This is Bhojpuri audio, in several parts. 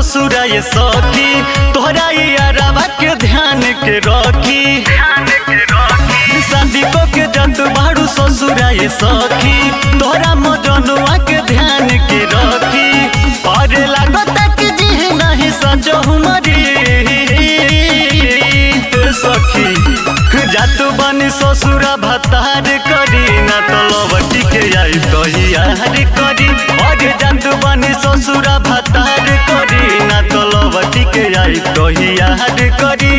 ससुरा ये सखी तोहरा यारवा के ध्यान के रखी शादी को के जत बाड़ू ससुरा ये सखी तोहरा मजनुआ के ध्यान के रखी और लागत कि जी नहीं सजहु मरी सखी जातु बनी ससुरा भतार करी ना तो लवटी के आई कही यार करी और जातु बनी ससुरा भतार करी ना तो लवटी के आई कही यार करी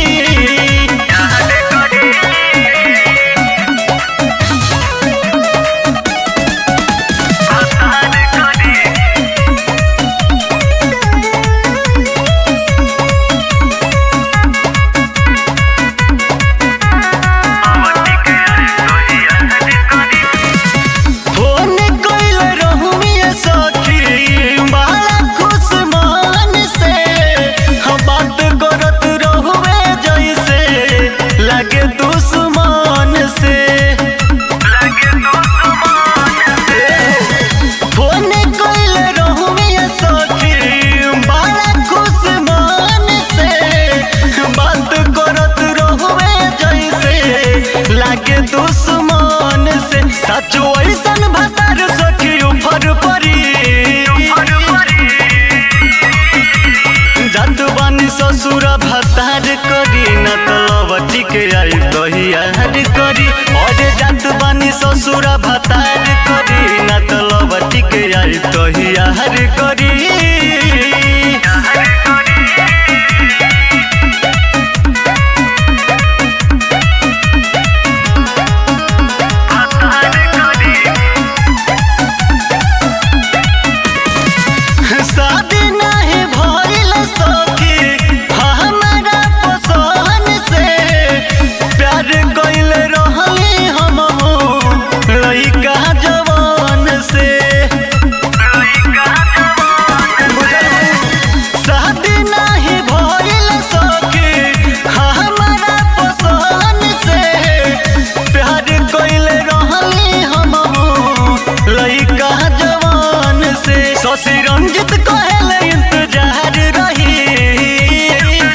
दुश्मन से सचो ऐसन भतार सखी ऊपर परी जात बानी ससुरा भतार करी ना तो लवटी के आई कही यार करी और जात बानी ससुरा भतार करी ना तो लवटी के आई कही यार करी शशि रंजित कहले इंतजार रही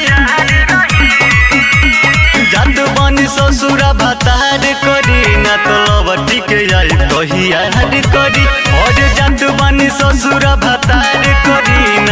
जात बनी ससुरा भतार करी ना तो लवटी के आई कही यार करी और जात बनी ससुरा भतार करी